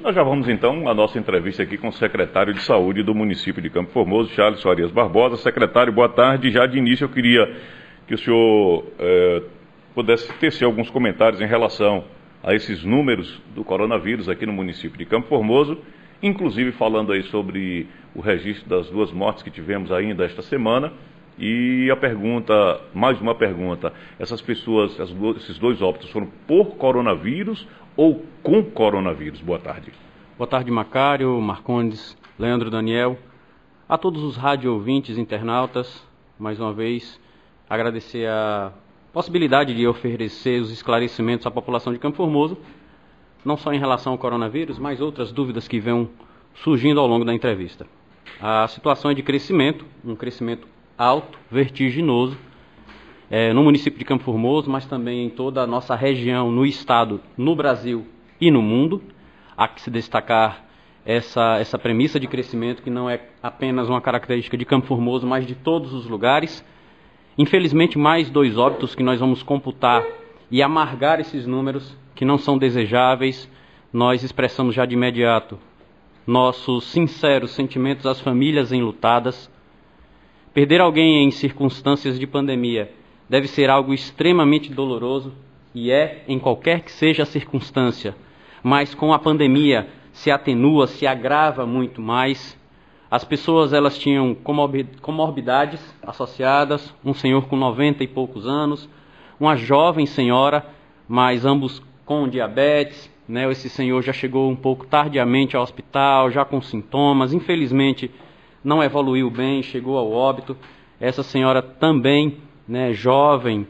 Nós já vamos então à nossa entrevista aqui com o secretário de Saúde do município de Campo Formoso, Charles Farias Barbosa. Secretário, boa tarde. Já de início eu queria que o senhor pudesse tecer alguns comentários em relação a esses números do coronavírus aqui no município de Campo Formoso, inclusive falando aí sobre o registro das 2 mortes que tivemos ainda esta semana. E a pergunta, mais uma pergunta, essas pessoas, esses 2 óbitos foram por coronavírus ou com coronavírus? Boa tarde. Boa tarde, Macário, Marcondes, Leandro, Daniel, a todos os rádio ouvintes, internautas, mais uma vez agradecer a possibilidade de oferecer os esclarecimentos à população de Campo Formoso, não só em relação ao coronavírus, mas outras dúvidas que vêm surgindo ao longo da entrevista. A situação é de crescimento, um crescimento alto, vertiginoso, no município de Campo Formoso, mas também em toda a nossa região, no estado, no Brasil e no mundo. Há que se destacar essa premissa de crescimento, que não é apenas uma característica de Campo Formoso, mas de todos os lugares. Infelizmente, mais 2 óbitos que nós vamos computar e amargar esses números que não são desejáveis. Nós expressamos já de imediato nossos sinceros sentimentos às famílias enlutadas. Perder alguém em circunstâncias de pandemia deve ser algo extremamente doloroso, e em qualquer que seja a circunstância, mas com a pandemia se atenua, se agrava muito mais. As pessoas, elas tinham comorbidades associadas, um senhor com 90 e poucos anos, uma jovem senhora, mas ambos com diabetes, né? Esse senhor já chegou um pouco tardiamente ao hospital, já com sintomas, infelizmente não evoluiu bem, chegou ao óbito. Essa senhora também, né, jovem,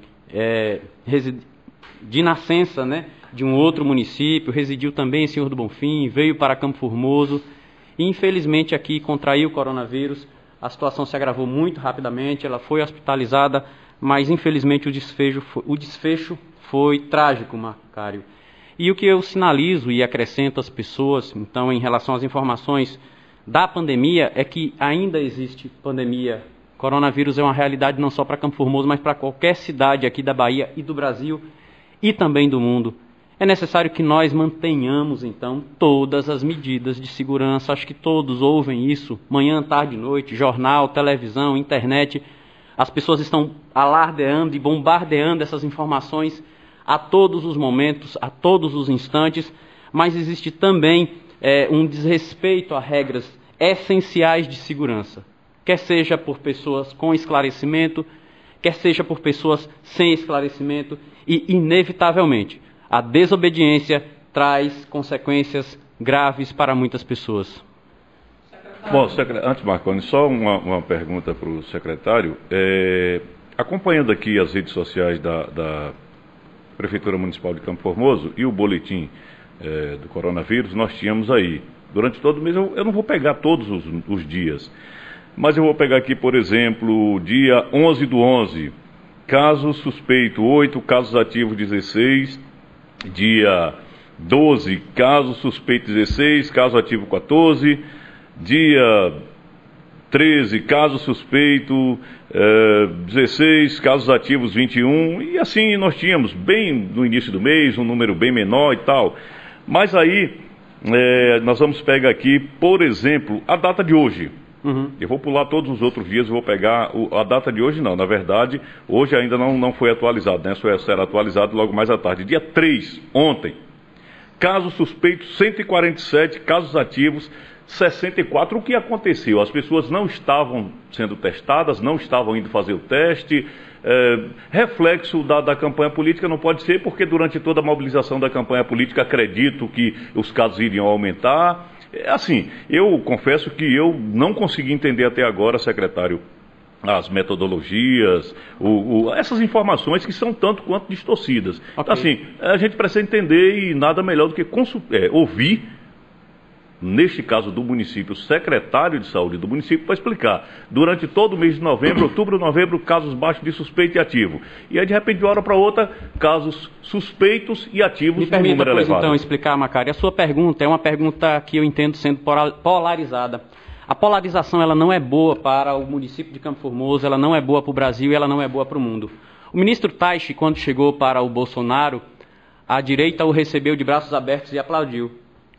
de nascença, né, de um outro município, residiu também em Senhor do Bonfim, veio para Campo Formoso e infelizmente aqui contraiu o coronavírus. A situação se agravou muito rapidamente, ela foi hospitalizada, mas infelizmente o desfecho foi trágico, Macário. E o que eu sinalizo e acrescento às pessoas, então, em relação às informações da pandemia, é que ainda existe pandemia. Coronavírus é uma realidade não só para Campo Formoso, mas para qualquer cidade aqui da Bahia e do Brasil e também do mundo. É necessário que nós mantenhamos, então, todas as medidas de segurança. Acho que todos ouvem isso, manhã, tarde, noite, jornal, televisão, internet. As pessoas estão alardeando e bombardeando essas informações a todos os momentos, a todos os instantes, mas existe também um desrespeito a regras essenciais de segurança, quer seja por pessoas com esclarecimento, quer seja por pessoas sem esclarecimento, e inevitavelmente a desobediência traz consequências graves para muitas pessoas. Bom, antes, Marconi, só uma pergunta para o secretário. Acompanhando aqui as redes sociais da Prefeitura Municipal de Campo Formoso e o boletim do coronavírus, nós tínhamos aí, durante todo o mês, eu não vou pegar todos os dias, mas eu vou pegar aqui, por exemplo, dia 11/11, caso suspeito 8, casos ativos 16, dia 12, caso suspeito 16, caso ativo 14, dia 13, caso suspeito 16, casos ativos 21, e assim nós tínhamos, bem no início do mês, um número bem menor e tal. Mas aí, nós vamos pegar aqui, por exemplo, a data de hoje. Uhum. Eu vou pular todos os outros dias, eu vou pegar a data de hoje não. Na verdade, hoje ainda não foi atualizado, né? Só será atualizado logo mais à tarde. Dia 3, ontem, casos suspeitos 147, casos ativos 64. O que aconteceu? As pessoas não estavam sendo testadas, não estavam indo fazer o teste. Reflexo da campanha política não pode ser, porque durante toda a mobilização da campanha política acredito que os casos iriam aumentar. Assim, eu confesso que eu não consegui entender até agora, secretário, as metodologias, essas informações que são tanto quanto distorcidas. Okay. Então, assim, a gente precisa entender, e nada melhor do que ouvir, neste caso do município, o secretário de saúde do município, para explicar. Durante todo o mês de novembro, outubro, novembro, casos baixos de suspeito e ativo. E aí, de repente, de uma hora para outra, casos suspeitos e ativos no número elevado. Me permita, então, explicar, Macário. A sua pergunta é uma pergunta que eu entendo sendo polarizada. A polarização, ela não é boa para o município de Campo Formoso, ela não é boa para o Brasil e ela não é boa para o mundo. O ministro Taishi, quando chegou para o Bolsonaro, a direita o recebeu de braços abertos e aplaudiu.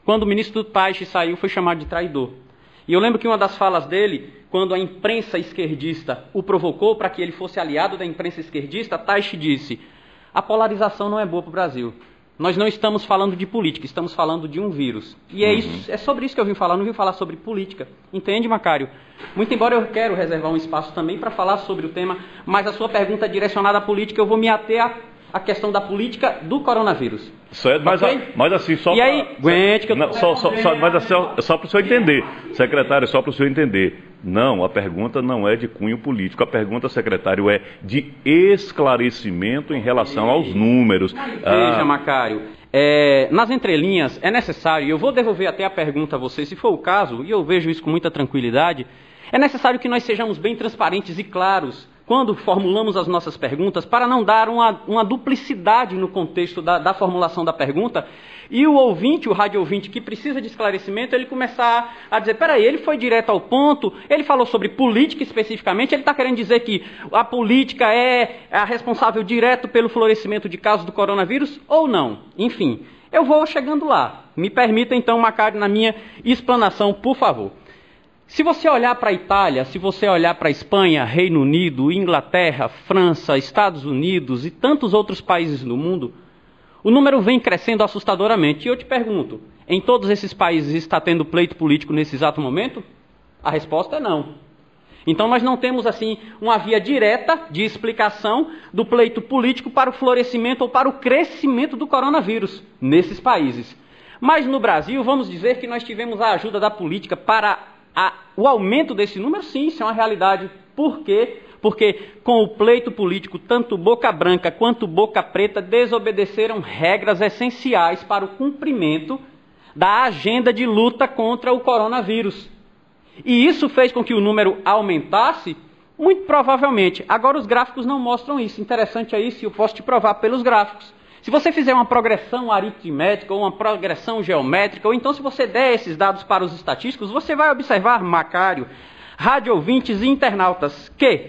quando o ministro Taixe saiu, foi chamado de traidor. E eu lembro que uma das falas dele, quando a imprensa esquerdista o provocou para que ele fosse aliado da imprensa esquerdista, Taixe disse: a polarização não é boa para o Brasil. Nós não estamos falando de política, estamos falando de um vírus. E é sobre isso que eu vim falar, não vim falar sobre política. Entende, Macário? Muito embora eu quero reservar um espaço também para falar sobre o tema, mas a sua pergunta direcionada à política, eu vou me ater à questão da política do coronavírus. Certo, Okay? mas assim, só E aí, aguente que eu mas assim, só para o senhor entender, secretário, só para o senhor entender. Não, a pergunta não é de cunho político, a pergunta, secretário, é de esclarecimento em relação aos números. Veja, Macário, nas entrelinhas é necessário, e eu vou devolver até a pergunta a você, se for o caso, e eu vejo isso com muita tranquilidade, é necessário que nós sejamos bem transparentes e claros quando formulamos as nossas perguntas, para não dar uma duplicidade no contexto da formulação da pergunta, e o ouvinte, o rádio ouvinte que precisa de esclarecimento, ele começar a dizer, peraí, ele foi direto ao ponto, ele falou sobre política especificamente, ele está querendo dizer que a política é a responsável direto pelo florescimento de casos do coronavírus ou não? Enfim, eu vou chegando lá. Me permita então, Macário, na minha explanação, por favor. Se você olhar para a Itália, se você olhar para a Espanha, Reino Unido, Inglaterra, França, Estados Unidos e tantos outros países do mundo, o número vem crescendo assustadoramente. E eu te pergunto, em todos esses países está tendo pleito político nesse exato momento? A resposta é não. Então nós não temos assim uma via direta de explicação do pleito político para o florescimento ou para o crescimento do coronavírus nesses países. Mas no Brasil, vamos dizer que nós tivemos a ajuda da política para o aumento desse número. Sim, isso é uma realidade. Por quê? Porque com o pleito político, tanto Boca Branca quanto Boca Preta desobedeceram regras essenciais para o cumprimento da agenda de luta contra o coronavírus. E isso fez com que o número aumentasse? Muito provavelmente. Agora os gráficos não mostram isso. Interessante é isso, e eu posso te provar pelos gráficos. Se você fizer uma progressão aritmética ou uma progressão geométrica, ou então se você der esses dados para os estatísticos, você vai observar, Macário, rádio ouvintes e internautas, que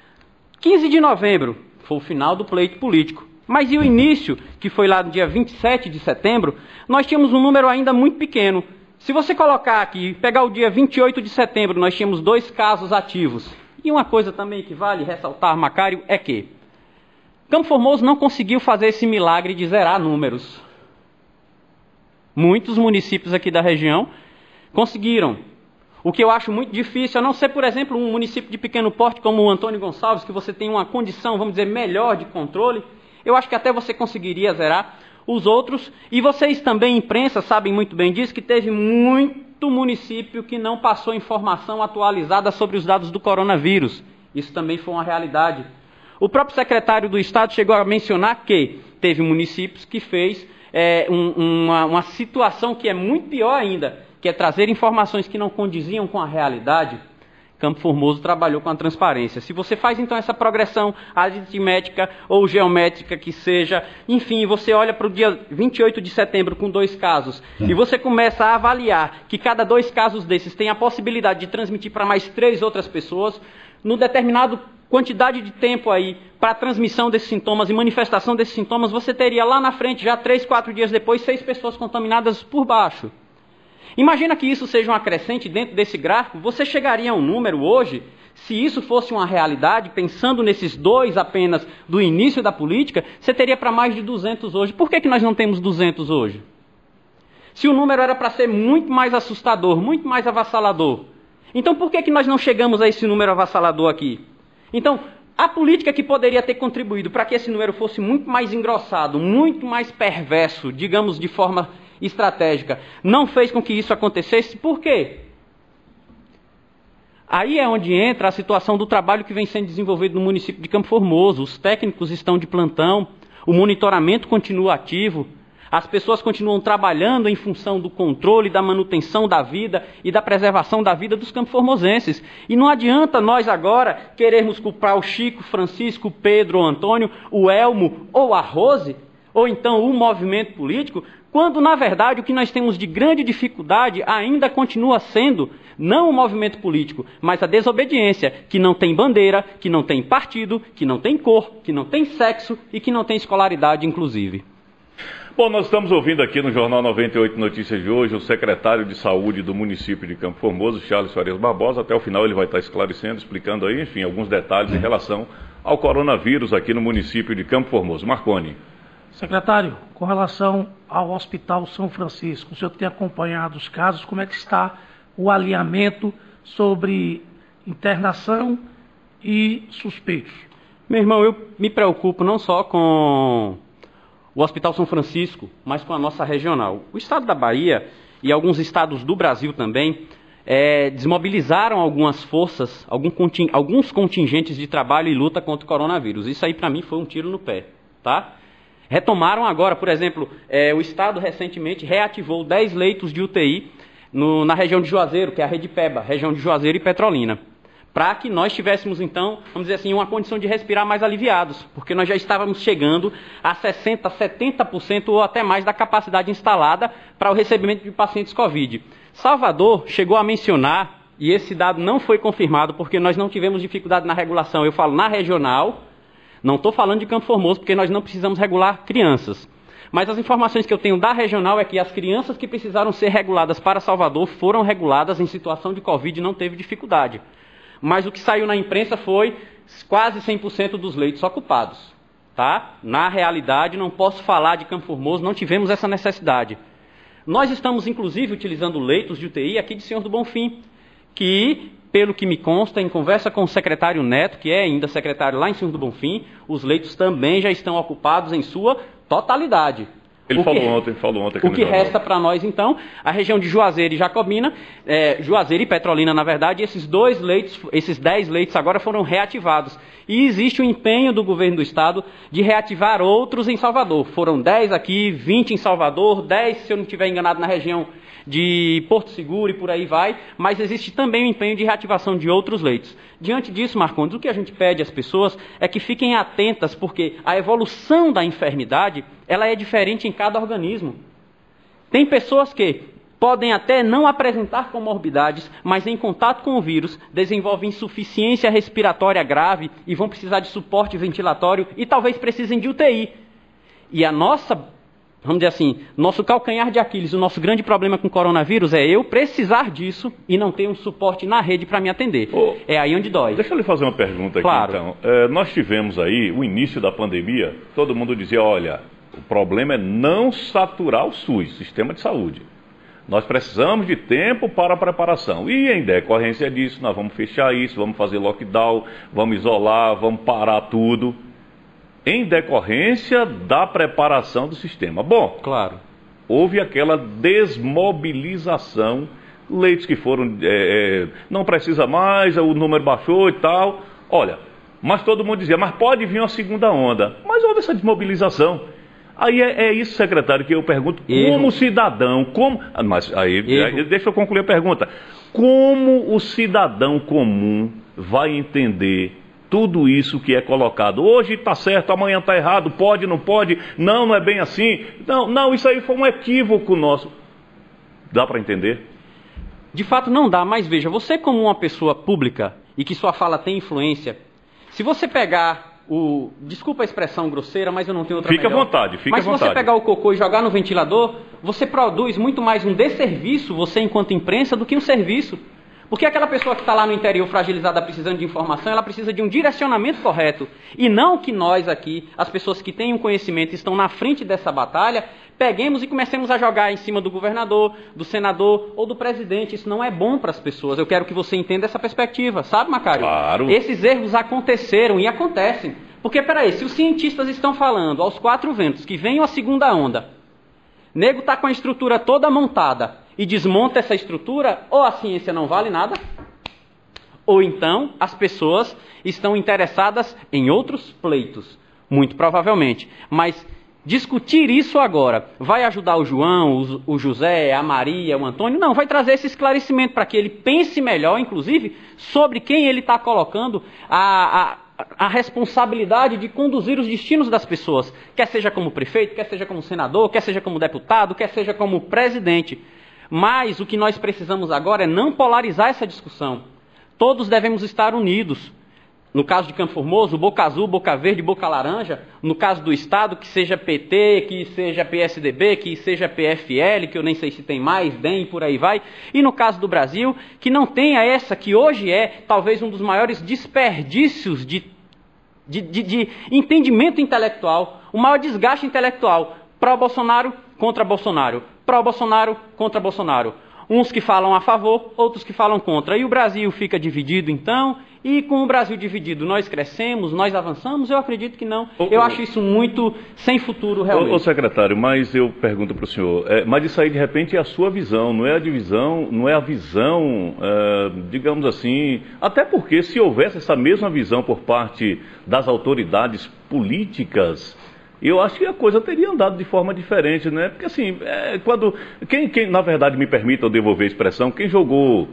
15 de novembro foi o final do pleito político. Mas e o início, que foi lá no dia 27 de setembro, nós tínhamos um número ainda muito pequeno. Se você colocar aqui, pegar o dia 28 de setembro, nós tínhamos 2 casos ativos. E uma coisa também que vale ressaltar, Macário, é que Campo Formoso não conseguiu fazer esse milagre de zerar números. Muitos municípios aqui da região conseguiram. O que eu acho muito difícil, a não ser, por exemplo, um município de pequeno porte como o Antônio Gonçalves, que você tem uma condição, vamos dizer, melhor de controle, eu acho que até você conseguiria zerar. Os outros, e vocês também, imprensa, sabem muito bem disso, que teve muito município que não passou informação atualizada sobre os dados do coronavírus. Isso também foi uma realidade. O próprio secretário do Estado chegou a mencionar que teve municípios que fez uma situação que é muito pior ainda, que é trazer informações que não condiziam com a realidade. Campo Formoso trabalhou com a transparência. Se você faz então essa progressão aritmética ou geométrica que seja, enfim, você olha para o dia 28 de setembro com 2 casos, e você começa a avaliar que cada 2 casos desses tem a possibilidade de transmitir para mais 3 outras pessoas, no determinado quantidade de tempo aí para a transmissão desses sintomas e manifestação desses sintomas, você teria lá na frente, já 3, 4 dias depois, 6 pessoas contaminadas por baixo. Imagina que isso seja uma crescente dentro desse gráfico, você chegaria a um número hoje, se isso fosse uma realidade, pensando nesses 2 apenas do início da política, você teria para mais de 200 hoje. Por que nós não temos 200 hoje? Se o número era para ser muito mais assustador, muito mais avassalador, então por que nós não chegamos a esse número avassalador aqui? Então, a política que poderia ter contribuído para que esse número fosse muito mais engrossado, muito mais perverso, digamos de forma estratégica, não fez com que isso acontecesse. Por quê? Aí é onde entra a situação do trabalho que vem sendo desenvolvido no município de Campo Formoso. Os técnicos estão de plantão, o monitoramento continua ativo, as pessoas continuam trabalhando em função do controle, da manutenção da vida e da preservação da vida dos campo-formosenses. E não adianta nós agora querermos culpar o Chico, Francisco, o Pedro, o Antônio, o Elmo ou a Rose, ou então o movimento político, quando na verdade o que nós temos de grande dificuldade ainda continua sendo não o movimento político, mas a desobediência, que não tem bandeira, que não tem partido, que não tem cor, que não tem sexo e que não tem escolaridade inclusive. Bom, nós estamos ouvindo aqui no Jornal 98 Notícias de hoje o secretário de Saúde do município de Campo Formoso, Charles Farias Barbosa. Até o final ele vai estar esclarecendo, explicando aí, enfim, alguns detalhes em relação ao coronavírus aqui no município de Campo Formoso. Marconi. Secretário, com relação ao Hospital São Francisco, o senhor tem acompanhado os casos, como é que está o alinhamento sobre internação e suspeitos? Meu irmão, eu me preocupo não só com o Hospital São Francisco, mas com a nossa regional. O estado da Bahia e alguns estados do Brasil também desmobilizaram algumas forças, alguns contingentes de trabalho e luta contra o coronavírus. Isso aí para mim foi um tiro no pé, tá? Retomaram agora, por exemplo, o estado recentemente reativou 10 leitos de UTI na região de Juazeiro, que é a Rede PEBA, região de Juazeiro e Petrolina, para que nós tivéssemos, então, vamos dizer assim, uma condição de respirar mais aliviados, porque nós já estávamos chegando a 60%, 70% ou até mais da capacidade instalada para o recebimento de pacientes Covid. Salvador chegou a mencionar, e esse dado não foi confirmado, porque nós não tivemos dificuldade na regulação, eu falo na regional, não estou falando de Campo Formoso, porque nós não precisamos regular crianças. Mas as informações que eu tenho da regional é que as crianças que precisaram ser reguladas para Salvador foram reguladas em situação de Covid e não teve dificuldade. Mas o que saiu na imprensa foi quase 100% dos leitos ocupados. Tá? Na realidade, não posso falar de Campo Formoso, não tivemos essa necessidade. Nós estamos, inclusive, utilizando leitos de UTI aqui de Senhor do Bonfim, que, pelo que me consta, em conversa com o secretário Neto, que é ainda secretário lá em Senhor do Bonfim, os leitos também já estão ocupados em sua totalidade. Ele falou ontem. O que resta para nós, então, a região de Juazeiro e Jacobina, Juazeiro e Petrolina, na verdade, esses 10 leitos agora foram reativados. E existe o empenho do governo do estado de reativar outros em Salvador. Foram 10 aqui, 20 em Salvador, 10, se eu não estiver enganado, na região de Porto Seguro e por aí vai, mas existe também o empenho de reativação de outros leitos. Diante disso, Marcondes, o que a gente pede às pessoas é que fiquem atentas, porque a evolução da enfermidade, ela é diferente em cada organismo. Tem pessoas que podem até não apresentar comorbidades, mas em contato com o vírus, desenvolvem insuficiência respiratória grave e vão precisar de suporte ventilatório e talvez precisem de UTI. E a nossa, vamos dizer assim, nosso calcanhar de Aquiles, o nosso grande problema com o coronavírus é eu precisar disso e não ter um suporte na rede para me atender. É aí onde dói. Deixa eu lhe fazer uma pergunta aqui, claro. Então. Nós tivemos aí o início da pandemia, todo mundo dizia, olha, o problema é não saturar o SUS, Sistema de Saúde. Nós precisamos de tempo para a preparação. E em decorrência disso, nós vamos fechar isso, vamos fazer lockdown, vamos isolar, vamos parar tudo. Em decorrência da preparação do sistema. Bom, claro, houve aquela desmobilização, leitos que foram, não precisa mais, o número baixou e tal. Olha, mas todo mundo dizia, mas pode vir uma segunda onda. Mas houve essa desmobilização. Aí é isso, secretário, que eu pergunto, como cidadão, mas aí deixa eu concluir a pergunta. Como o cidadão comum vai entender tudo isso que é colocado? Hoje está certo, amanhã está errado, pode, não pode, não é bem assim. Não, isso aí foi um equívoco nosso. Dá para entender? De fato não dá, mas veja, você como uma pessoa pública e que sua fala tem influência, se você pegar desculpa a expressão grosseira, mas eu não tenho outra melhor. Fique à vontade. Mas se você pegar o cocô e jogar no ventilador, você produz muito mais um desserviço, você enquanto imprensa, do que um serviço. Porque aquela pessoa que está lá no interior fragilizada precisando de informação, ela precisa de um direcionamento correto. E não que nós aqui, as pessoas que têm um conhecimento e estão na frente dessa batalha, peguemos e comecemos a jogar em cima do governador, do senador ou do presidente. Isso não é bom para as pessoas. Eu quero que você entenda essa perspectiva. Sabe, Macário? Claro. Esses erros aconteceram e acontecem. Porque, peraí, se os cientistas estão falando aos quatro ventos que vem a segunda onda, nego está com a estrutura toda montada e desmonta essa estrutura, ou a ciência não vale nada, ou então as pessoas estão interessadas em outros pleitos, muito provavelmente. Mas discutir isso agora vai ajudar o João, o José, a Maria, o Antônio? Não, vai trazer esse esclarecimento para que ele pense melhor, inclusive, sobre quem ele está colocando a responsabilidade de conduzir os destinos das pessoas, quer seja como prefeito, quer seja como senador, quer seja como deputado, quer seja como presidente. Mas o que nós precisamos agora é não polarizar essa discussão. Todos devemos estar unidos. no caso de Campo Formoso, Boca Azul, Boca Verde, Boca Laranja, no caso do Estado, que seja PT, que seja PSDB, que seja PFL, que eu nem sei se tem mais, DEM, por aí vai, e no caso do Brasil, que não tenha essa, que hoje é talvez um dos maiores desperdícios de entendimento intelectual, o maior desgaste intelectual, pró-Bolsonaro contra Bolsonaro, pró-Bolsonaro contra Bolsonaro. Uns que falam a favor, outros que falam contra. E o Brasil fica dividido, então, e com o Brasil dividido, nós crescemos, nós avançamos? Eu acredito que não. Eu acho isso muito sem futuro, realmente. Ô secretário, mas eu pergunto para o senhor, mas isso aí, de repente, é a sua visão, não é a divisão, não é a visão, digamos assim, até porque se houvesse essa mesma visão por parte das autoridades políticas, eu acho que a coisa teria andado de forma diferente, né? Porque assim, quem na verdade, me permita eu devolver a expressão, quem jogou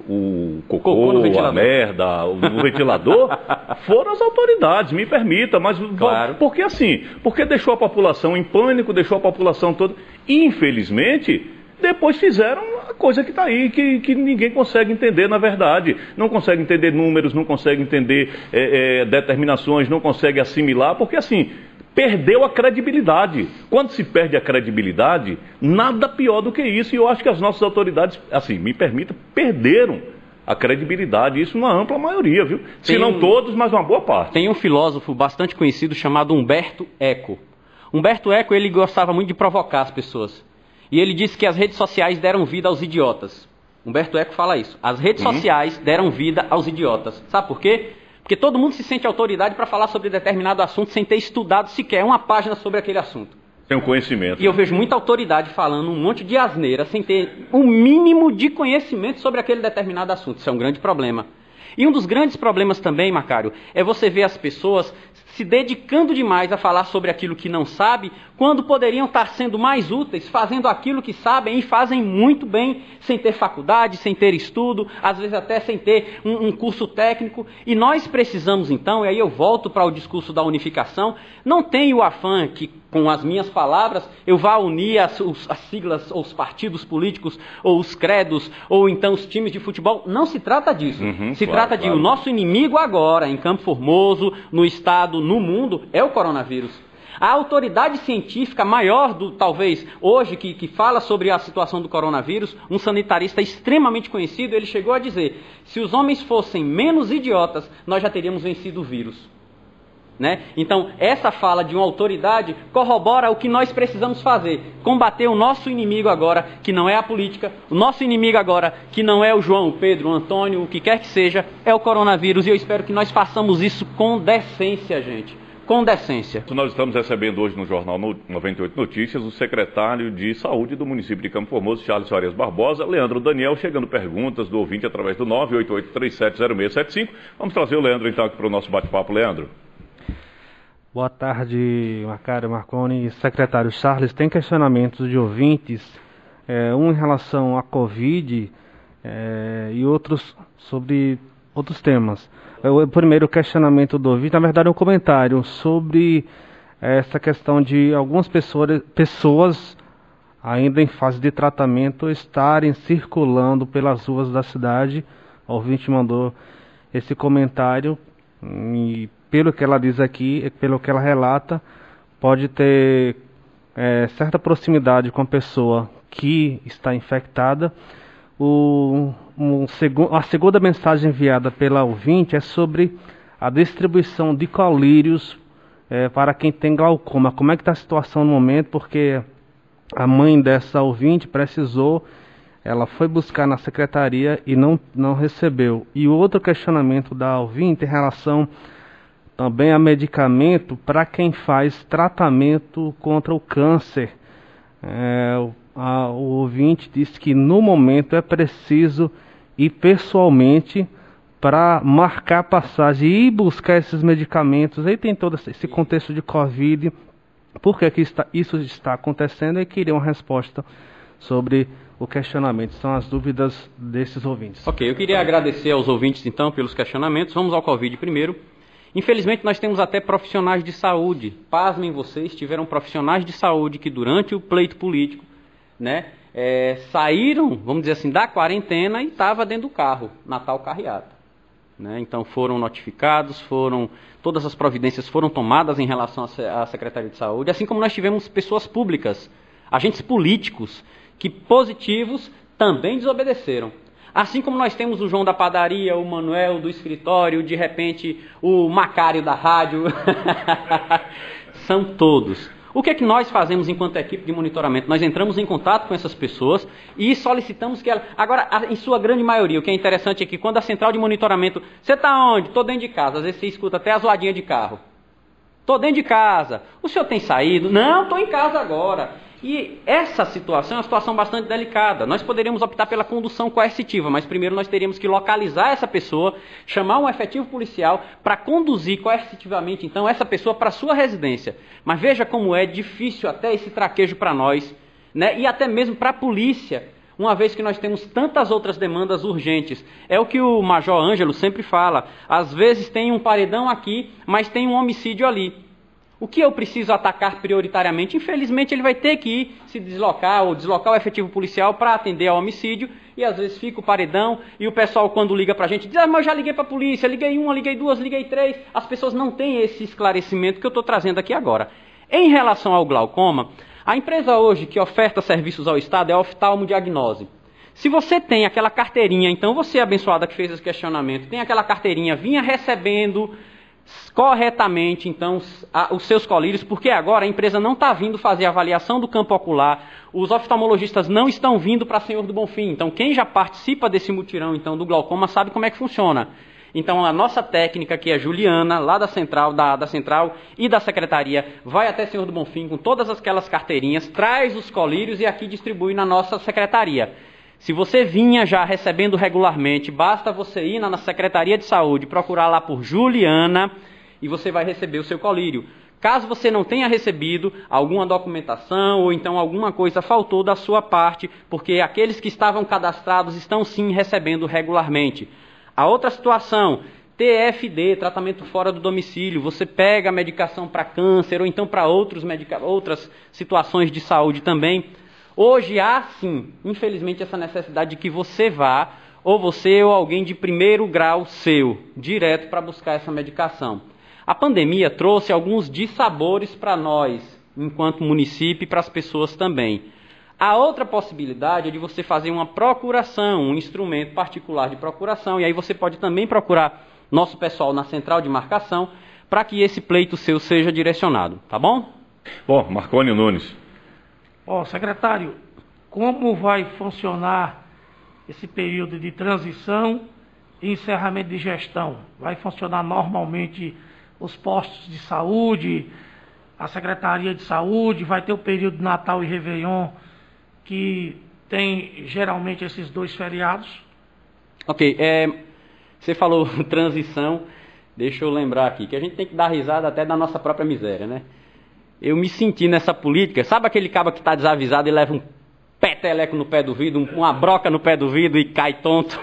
o cocô a merda, no ventilador, foram as autoridades, me permita, mas claro. Porque deixou a população em pânico, deixou a população toda, infelizmente, depois fizeram a coisa que está aí, que ninguém consegue entender, na verdade. Não consegue entender números, não consegue entender determinações, não consegue assimilar, porque assim, perdeu a credibilidade. Quando se perde a credibilidade, nada pior do que isso. E eu acho que as nossas autoridades, assim, me permita, perderam a credibilidade. Isso numa ampla maioria, viu? Se não todos, mas uma boa parte. Tem um filósofo bastante conhecido chamado Humberto Eco. Humberto Eco, ele gostava muito de provocar as pessoas. E ele disse que as redes sociais deram vida aos idiotas. Humberto Eco fala isso. As redes sociais deram vida aos idiotas. Sabe por quê? Porque todo mundo se sente autoridade para falar sobre determinado assunto sem ter estudado sequer uma página sobre aquele assunto. Sem um conhecimento. E eu vejo muita autoridade falando um monte de asneira sem ter um mínimo de conhecimento sobre aquele determinado assunto. Isso é um grande problema. E um dos grandes problemas também, Macário, é você ver as pessoas se dedicando demais a falar sobre aquilo que não sabe, quando poderiam estar sendo mais úteis, fazendo aquilo que sabem e fazem muito bem, sem ter faculdade, sem ter estudo, às vezes até sem ter um curso técnico. E nós precisamos então, e aí eu volto para o discurso da unificação, não tenho o afã que, com as minhas palavras, eu vá unir as siglas, ou os partidos políticos, ou os credos, ou então os times de futebol. Não se trata disso. Se trata de o nosso inimigo agora, em Campo Formoso, no Estado, no mundo, é o coronavírus. A autoridade científica maior, talvez, hoje, que fala sobre a situação do coronavírus, um sanitarista extremamente conhecido, ele chegou a dizer, se os homens fossem menos idiotas, nós já teríamos vencido o vírus. Né? Então, essa fala de uma autoridade corrobora o que nós precisamos fazer. Combater o nosso inimigo agora, que não é a política, o nosso inimigo agora, que não é o João, o Pedro, o Antônio, o que quer que seja, é o coronavírus. E eu espero que nós façamos isso com decência, gente. Com decência. Nós estamos recebendo hoje no Jornal 98 Notícias o secretário de Saúde do município de Campo Formoso, Charles Farias Barbosa, Leandro Daniel, chegando perguntas do ouvinte através do 988370675. Vamos trazer o Leandro então aqui para o nosso bate-papo. Leandro. Boa tarde, Macário, Marconi. Secretário Charles, tem questionamentos de ouvintes, um em relação à Covid e outros sobre outros temas. O primeiro questionamento do ouvinte, na verdade, é um comentário sobre essa questão de algumas pessoas ainda em fase de tratamento estarem circulando pelas ruas da cidade. O ouvinte mandou esse comentário e, pelo que ela diz aqui, pelo que ela relata, pode ter certa proximidade com a pessoa que está infectada. A segunda mensagem enviada pela ouvinte é sobre a distribuição de colírios para quem tem glaucoma. Como é que está a situação no momento? Porque a mãe dessa ouvinte precisou, ela foi buscar na secretaria e não recebeu. E o outro questionamento da ouvinte em relação também a medicamento para quem faz tratamento contra o câncer. O ouvinte disse que no momento é preciso ir pessoalmente para marcar a passagem e ir buscar esses medicamentos. Aí tem todo esse contexto de Covid. Por que isso está acontecendo? E queria uma resposta sobre o questionamento. São as dúvidas desses ouvintes. Ok, eu queria agradecer aos ouvintes então pelos questionamentos. Vamos ao Covid primeiro. Infelizmente nós temos até profissionais de saúde. Pasmem vocês, tiveram profissionais de saúde que durante o pleito político, né, saíram, vamos dizer assim, da quarentena e estava dentro do carro, na tal carreata. né? Então foram notificados, todas as providências foram tomadas em relação à Secretaria de Saúde, assim como nós tivemos pessoas públicas, agentes políticos, que positivos também desobedeceram. Assim como nós temos o João da padaria, o Manuel do escritório, de repente o Macário da rádio, são todos. O que é que nós fazemos enquanto equipe de monitoramento? Nós entramos em contato com essas pessoas e solicitamos que elas... Agora, em sua grande maioria, o que é interessante é que quando a central de monitoramento... Você está onde? Estou dentro de casa. Às vezes você escuta até a zoadinha de carro. Estou dentro de casa. O senhor tem saído? Não, estou em casa agora. E essa situação é uma situação bastante delicada. Nós poderíamos optar pela condução coercitiva, mas primeiro nós teríamos que localizar essa pessoa, chamar um efetivo policial para conduzir coercitivamente, então, essa pessoa para a sua residência. Mas veja como é difícil até esse traquejo para nós, né? E até mesmo para a polícia, uma vez que nós temos tantas outras demandas urgentes. É o que o Major Ângelo sempre fala. Às vezes tem um paredão aqui, mas tem um homicídio ali. O que eu preciso atacar prioritariamente? Infelizmente ele vai ter que ir se deslocar ou deslocar o efetivo policial para atender ao homicídio e às vezes fica o paredão e o pessoal quando liga para a gente diz: mas eu já liguei para a polícia, liguei uma, liguei duas, liguei três. As pessoas não têm esse esclarecimento que eu estou trazendo aqui agora. Em relação ao glaucoma, a empresa hoje que oferta serviços ao Estado é a Oftalmodiagnose. Se você tem aquela carteirinha, então você, abençoada que fez esse questionamento, tem aquela carteirinha, vinha recebendo corretamente, então, os seus colírios, porque agora a empresa não está vindo fazer avaliação do campo ocular, os oftalmologistas não estão vindo para Senhor do Bonfim. Então, quem já participa desse mutirão, então, do glaucoma, sabe como é que funciona. Então, a nossa técnica, que é Juliana, lá da Central, da Central e da Secretaria, vai até Senhor do Bonfim com todas aquelas carteirinhas, traz os colírios e aqui distribui na nossa Secretaria. Se você vinha já recebendo regularmente, basta você ir na Secretaria de Saúde, procurar lá por Juliana e você vai receber o seu colírio. Caso você não tenha recebido alguma documentação ou então alguma coisa faltou da sua parte, porque aqueles que estavam cadastrados estão sim recebendo regularmente. A outra situação, TFD, tratamento fora do domicílio, você pega a medicação para câncer ou então para outras situações de saúde também. Hoje há, sim, infelizmente, essa necessidade de que você vá, ou você ou alguém de primeiro grau seu, direto para buscar essa medicação. A pandemia trouxe alguns dissabores para nós, enquanto município, e para as pessoas também. A outra possibilidade é de você fazer uma procuração, um instrumento particular de procuração, e aí você pode também procurar nosso pessoal na central de marcação, para que esse pleito seu seja direcionado, tá bom? Bom, Marconi Nunes. Secretário, como vai funcionar esse período de transição e encerramento de gestão? Vai funcionar normalmente os postos de saúde, a Secretaria de Saúde, vai ter o período de Natal e Réveillon, que tem geralmente esses dois feriados? Ok, você falou transição, deixa eu lembrar aqui, que a gente tem que dar risada até da nossa própria miséria, né? Eu me senti nessa política, sabe aquele cabo que está desavisado e leva um peteleco no pé do vidro, uma broca no pé do vidro e cai tonto?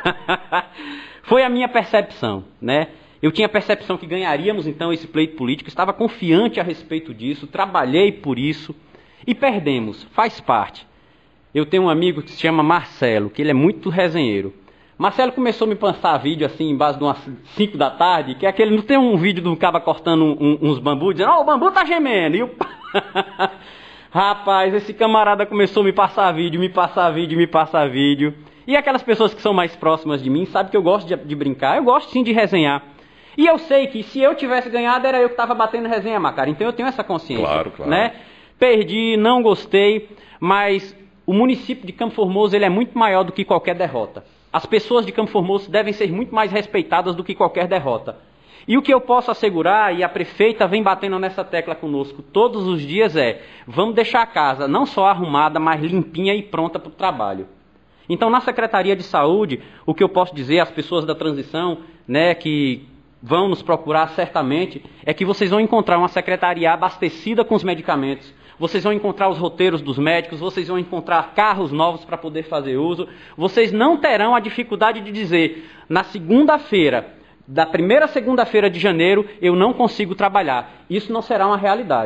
Foi a minha percepção, né? Eu tinha a percepção que ganharíamos então esse pleito político, estava confiante a respeito disso, trabalhei por isso e perdemos, faz parte. Eu tenho um amigo que se chama Marcelo, que ele é muito resenheiro. Marcelo começou a me passar vídeo assim, em base de umas 5 da tarde, que é aquele, não tem um vídeo do cara cortando uns bambus, dizendo, o bambu tá gemendo. E eu... Rapaz, esse camarada começou a me passar vídeo. E aquelas pessoas que são mais próximas de mim, sabem que eu gosto de brincar, eu gosto sim de resenhar. E eu sei que se eu tivesse ganhado, era eu que estava batendo resenha, Macari. Então eu tenho essa consciência. Claro. Né? Perdi, não gostei, mas o município de Campo Formoso ele é muito maior do que qualquer derrota. As pessoas de Campo Formoso devem ser muito mais respeitadas do que qualquer derrota. E o que eu posso assegurar, e a prefeita vem batendo nessa tecla conosco todos os dias vamos deixar a casa não só arrumada, mas limpinha e pronta para o trabalho. Então, na Secretaria de Saúde, o que eu posso dizer às pessoas da transição, né, que vão nos procurar certamente, é que vocês vão encontrar uma secretaria abastecida com os medicamentos, vocês vão encontrar os roteiros dos médicos, vocês vão encontrar carros novos para poder fazer uso, vocês não terão a dificuldade de dizer, na segunda-feira, da primeira segunda-feira de janeiro, eu não consigo trabalhar. Isso não será uma realidade.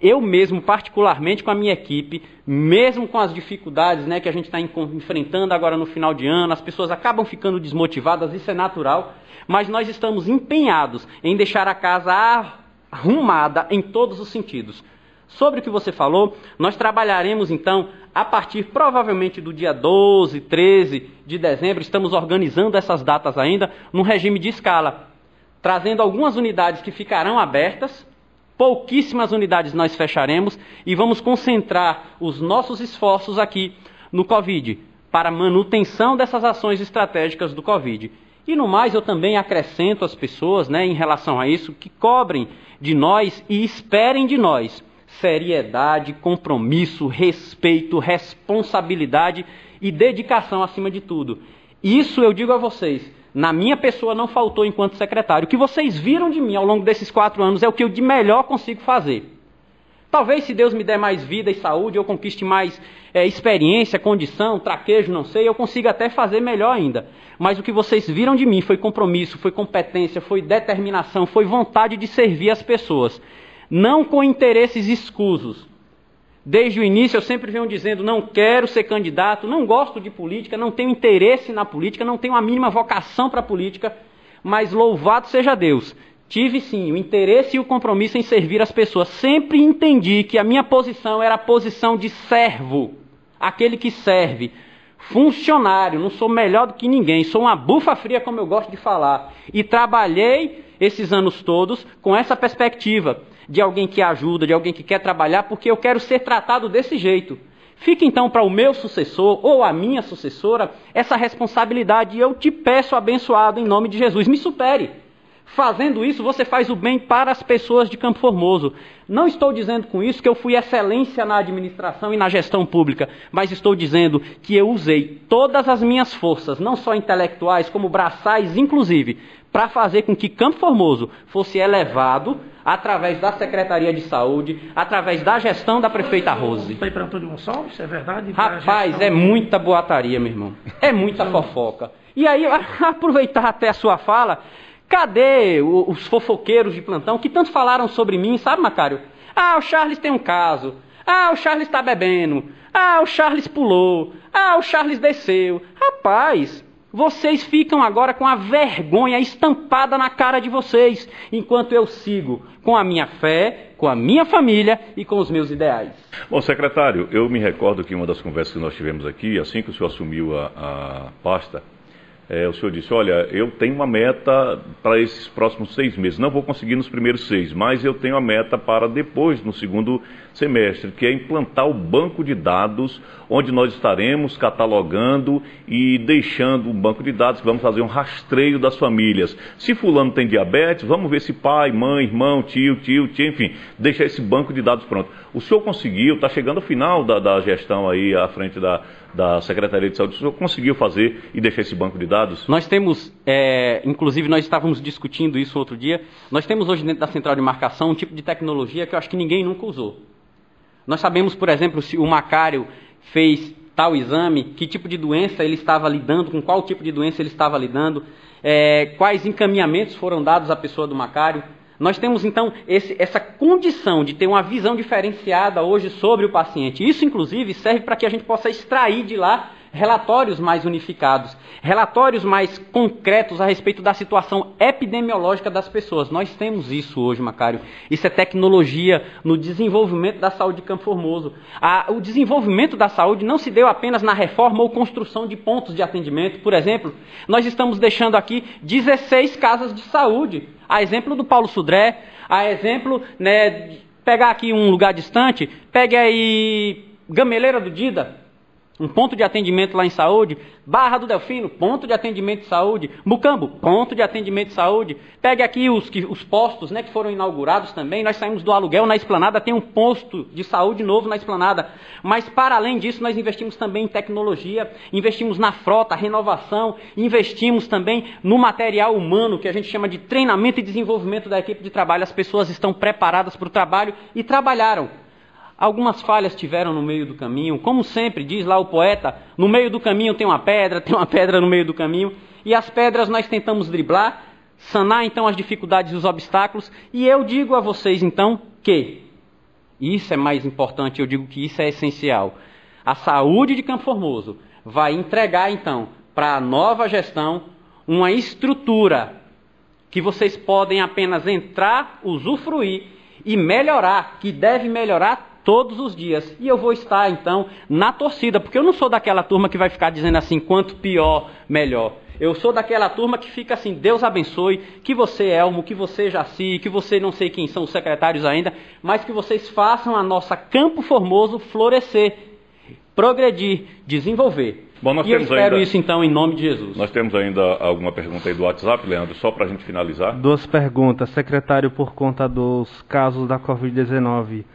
Eu mesmo, particularmente com a minha equipe, mesmo com as dificuldades, né, que a gente está enfrentando agora no final de ano, as pessoas acabam ficando desmotivadas, isso é natural, mas nós estamos empenhados em deixar a casa arrumada em todos os sentidos. Sobre o que você falou, nós trabalharemos então a partir provavelmente do dia 12, 13 de dezembro, estamos organizando essas datas ainda, num regime de escala, trazendo algumas unidades que ficarão abertas, pouquíssimas unidades nós fecharemos e vamos concentrar os nossos esforços aqui no Covid, para manutenção dessas ações estratégicas do Covid. E no mais eu também acrescento às pessoas, né, em relação a isso, que cobrem de nós e esperem de nós seriedade, compromisso, respeito, responsabilidade e dedicação acima de tudo. Isso eu digo a vocês, na minha pessoa não faltou enquanto secretário. O que vocês viram de mim ao longo desses 4 anos é o que eu de melhor consigo fazer. Talvez se Deus me der mais vida e saúde, eu conquiste mais experiência, condição, traquejo, não sei, eu consigo até fazer melhor ainda. Mas o que vocês viram de mim foi compromisso, foi competência, foi determinação, foi vontade de servir as pessoas. Não com interesses escusos. Desde o início eu sempre venho dizendo, não quero ser candidato, não gosto de política, não tenho interesse na política, não tenho a mínima vocação para a política, mas louvado seja Deus. Tive sim o interesse e o compromisso em servir as pessoas. Sempre entendi que a minha posição era a posição de servo, aquele que serve, funcionário, não sou melhor do que ninguém, sou uma bufa fria como eu gosto de falar. E trabalhei esses anos todos com essa perspectiva de alguém que ajuda, de alguém que quer trabalhar, porque eu quero ser tratado desse jeito. Fica então para o meu sucessor ou a minha sucessora essa responsabilidade e eu te peço, abençoado, em nome de Jesus, me supere. Fazendo isso, você faz o bem para as pessoas de Campo Formoso. Não estou dizendo com isso que eu fui excelência na administração e na gestão pública, mas estou dizendo que eu usei todas as minhas forças, não só intelectuais, como braçais, inclusive, para fazer com que Campo Formoso fosse elevado através da Secretaria de Saúde, através da gestão da prefeita Rose. Foi para Antônio Gonçalves, é verdade? Rapaz, é muita boataria, meu irmão. É muita fofoca. E aí, aproveitar até a sua fala, cadê os fofoqueiros de plantão que tanto falaram sobre mim, sabe, Macário? Ah, o Charles tem um caso. Ah, o Charles está bebendo. Ah, o Charles pulou. Ah, o Charles desceu. Rapaz, vocês ficam agora com a vergonha estampada na cara de vocês, enquanto eu sigo com a minha fé, com a minha família e com os meus ideais. Bom, secretário, eu me recordo que em uma das conversas que nós tivemos aqui, assim que o senhor assumiu a pasta, o senhor disse, olha, eu tenho uma meta para esses próximos 6 meses. Não vou conseguir nos primeiros 6, mas eu tenho a meta para depois, no segundo semestre, que é implantar o banco de dados, onde nós estaremos catalogando e deixando um banco de dados, que vamos fazer um rastreio das famílias. Se fulano tem diabetes, vamos ver se pai, mãe, irmão, tio, enfim, deixar esse banco de dados pronto. O senhor conseguiu, está chegando ao final da gestão aí, à frente da Secretaria de Saúde, o senhor conseguiu fazer e deixar esse banco de dados? Nós temos, inclusive nós estávamos discutindo isso outro dia, nós temos hoje dentro da central de marcação um tipo de tecnologia que eu acho que ninguém nunca usou. Nós sabemos, por exemplo, se o Macário fez tal exame, que tipo de doença ele estava lidando, com qual tipo de doença ele estava lidando, quais encaminhamentos foram dados à pessoa do Macário. Nós temos, então, essa condição de ter uma visão diferenciada hoje sobre o paciente. Isso, inclusive, serve para que a gente possa extrair de lá relatórios mais unificados, relatórios mais concretos a respeito da situação epidemiológica das pessoas. Nós temos isso hoje, Macário. Isso é tecnologia no desenvolvimento da saúde de Campo Formoso. O desenvolvimento da saúde não se deu apenas na reforma ou construção de pontos de atendimento. Por exemplo, nós estamos deixando aqui 16 casas de saúde. A exemplo do Paulo Sudré, a exemplo, né, pegar aqui um lugar distante, pegue aí Gameleira do Dida, um ponto de atendimento lá em saúde, Barra do Delfino, ponto de atendimento de saúde, Mucambo, ponto de atendimento de saúde, pegue aqui os postos, né, que foram inaugurados também, nós saímos do aluguel na Esplanada, tem um posto de saúde novo na Esplanada, mas para além disso nós investimos também em tecnologia, investimos na frota, renovação, investimos também no material humano, que a gente chama de treinamento e desenvolvimento da equipe de trabalho, as pessoas estão preparadas para o trabalho e trabalharam. Algumas falhas tiveram no meio do caminho, como sempre diz lá o poeta, no meio do caminho tem uma pedra no meio do caminho, e as pedras nós tentamos driblar, sanar então as dificuldades e os obstáculos, e eu digo a vocês então que isso é mais importante, eu digo que isso é essencial. A saúde de Campo Formoso vai entregar, então, para a nova gestão, uma estrutura que vocês podem apenas entrar, usufruir e melhorar, que deve melhorar todos os dias. E eu vou estar, então, na torcida, porque eu não sou daquela turma que vai ficar dizendo assim, quanto pior, melhor. Eu sou daquela turma que fica assim, Deus abençoe, que você, Elmo, que você, Jaci, que você não sei quem são os secretários ainda, mas que vocês façam a nossa Campo Formoso florescer, progredir, desenvolver. Bom, e eu espero isso, então, em nome de Jesus. Nós temos ainda alguma pergunta aí do WhatsApp, Leandro, só para a gente finalizar? 2 perguntas. Secretário, por conta dos casos da Covid-19,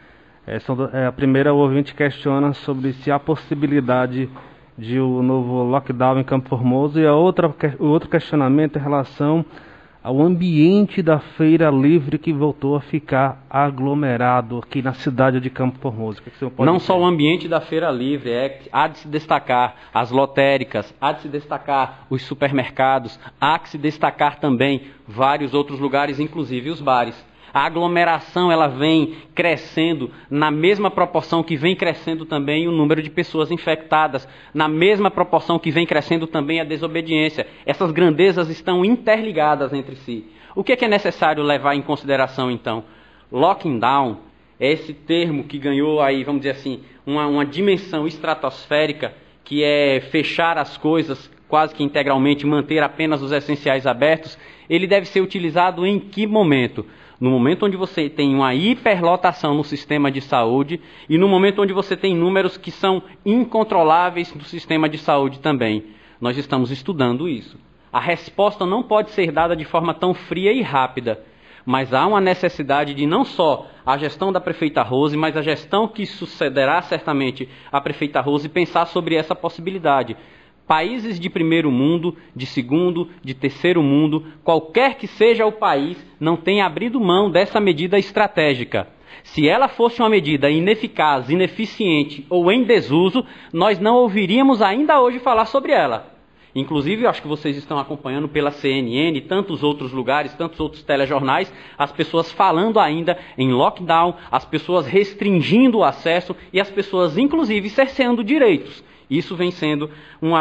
a primeira, o ouvinte questiona sobre se há possibilidade de um novo lockdown em Campo Formoso, e o outro questionamento em relação ao ambiente da Feira Livre que voltou a ficar aglomerado aqui na cidade de Campo Formoso. O que o senhor pode Não dizer? Só o ambiente da Feira Livre, há de se destacar as lotéricas, há de se destacar os supermercados, há de se destacar também vários outros lugares, inclusive os bares. A aglomeração ela vem crescendo na mesma proporção que vem crescendo também o número de pessoas infectadas, na mesma proporção que vem crescendo também a desobediência. Essas grandezas estão interligadas entre si. O que é necessário levar em consideração então? Locking down é esse termo que ganhou aí, vamos dizer assim, uma dimensão estratosférica, que é fechar as coisas quase que integralmente, manter apenas os essenciais abertos. Ele deve ser utilizado em que momento? No momento onde você tem uma hiperlotação no sistema de saúde e no momento onde você tem números que são incontroláveis no sistema de saúde também. Nós estamos estudando isso. A resposta não pode ser dada de forma tão fria e rápida, mas há uma necessidade de não só a gestão da prefeita Rose, mas a gestão que sucederá certamente à prefeita Rose pensar sobre essa possibilidade. Países de primeiro mundo, de segundo, de terceiro mundo, qualquer que seja o país, não tem abrido mão dessa medida estratégica. Se ela fosse uma medida ineficaz, ineficiente ou em desuso, nós não ouviríamos ainda hoje falar sobre ela. Inclusive, eu acho que vocês estão acompanhando pela CNN, tantos outros lugares, tantos outros telejornais, as pessoas falando ainda em lockdown, as pessoas restringindo o acesso e as pessoas, inclusive, cerceando direitos. Isso vem sendo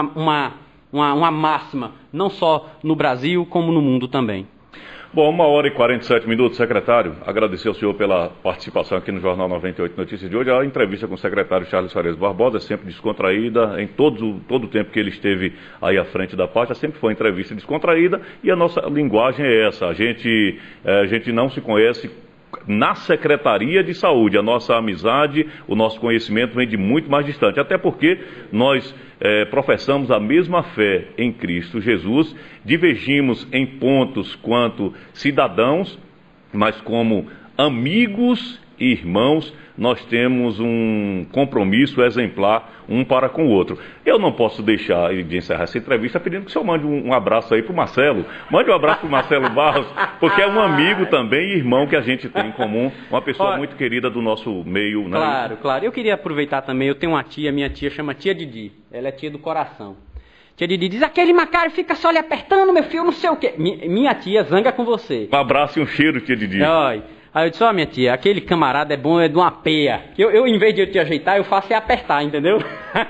uma máxima, não só no Brasil, como no mundo também. Bom, 1h47, secretário. Agradecer ao senhor pela participação aqui no Jornal 98 Notícias de hoje. A entrevista com o secretário Charles Farias Barbosa é sempre descontraída, em todo o tempo que ele esteve aí à frente da pasta, sempre foi uma entrevista descontraída, e a nossa linguagem é essa. A gente não se conhece na Secretaria de Saúde. A nossa amizade, o nosso conhecimento vem de muito mais distante, até porque nós professamos a mesma fé em Cristo Jesus, divergimos em pontos quanto cidadãos, mas como amigos e irmãos, nós temos um compromisso exemplar um para com o outro. Eu não posso deixar de encerrar essa entrevista pedindo que o senhor mande um abraço aí para o Marcelo. Mande um abraço para o Marcelo Barros, porque é um amigo também e irmão que a gente tem em comum, uma pessoa muito querida do nosso meio. Né? Claro, claro. Eu queria aproveitar também, eu tenho uma tia, minha tia chama Tia Didi, ela é tia do coração. Tia Didi diz, aquele Macário fica só lhe apertando, meu filho, não sei o quê. Minha tia zanga com você. Um abraço e um cheiro, Tia Didi. Aí eu disse, minha tia, aquele camarada é bom, é de uma peia. Eu em vez de eu te ajeitar, eu faço é apertar, entendeu?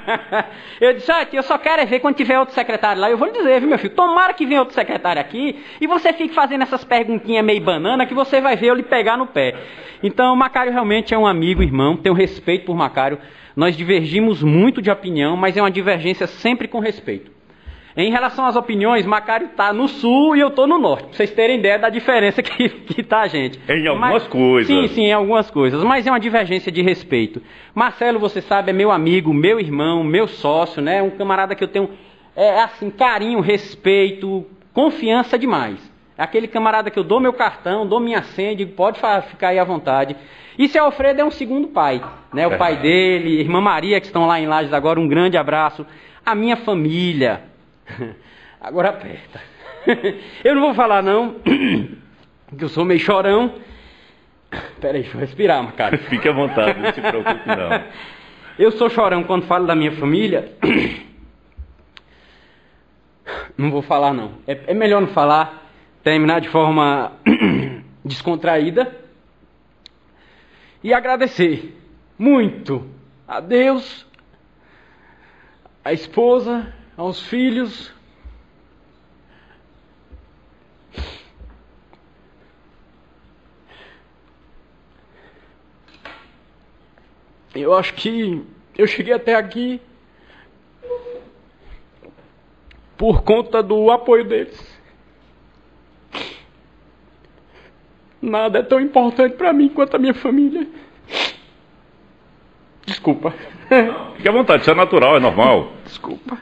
Eu disse, tia, eu só quero ver quando tiver outro secretário lá. Eu vou lhe dizer, viu, meu filho, tomara que venha outro secretário aqui e você fique fazendo essas perguntinhas meio banana que você vai ver eu lhe pegar no pé. Então, o Macário realmente é um amigo, irmão, tenho respeito por Macário. Nós divergimos muito de opinião, mas é uma divergência sempre com respeito. Em relação às opiniões, Macário está no sul e eu estou no norte, para vocês terem ideia da diferença que está a gente. Em algumas coisas. Sim, em algumas coisas, mas é uma divergência de respeito. Marcelo, você sabe, é meu amigo, meu irmão, meu sócio, né? Um camarada que eu tenho, assim, carinho, respeito, confiança demais. É aquele camarada que eu dou meu cartão, dou minha senha, digo, pode ficar aí à vontade. E seu Alfredo é um segundo pai, né? O pai dele, irmã Maria, que estão lá em Lages agora, um grande abraço. A minha família. Agora aperta. Eu não vou falar não, que eu sou meio chorão. Peraí, deixa eu respirar, Macário. Fique à vontade, não se preocupe não. Eu sou chorão quando falo da minha família. Não vou falar não. É melhor não falar, terminar de forma descontraída. e agradecer muito a Deus, a esposa, aos filhos. Eu acho que eu cheguei até aqui por conta do apoio deles. Nada é tão importante para mim quanto a minha família. Desculpa. Fique à vontade, isso é natural, é normal. Desculpa.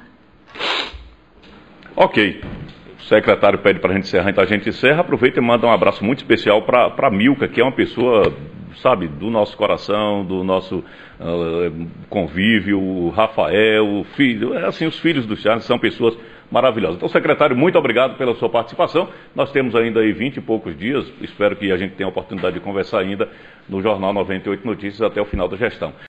Ok. O secretário pede para a gente encerrar, então a gente encerra. Aproveita e manda um abraço muito especial para Milka, que é uma pessoa, sabe, do nosso coração, do nosso convívio, o Rafael, o filho, assim, os filhos do Charles são pessoas maravilhosas. Então, secretário, muito obrigado pela sua participação. Nós temos ainda aí 20 e poucos dias, espero que a gente tenha a oportunidade de conversar ainda no Jornal 98 Notícias até o final da gestão.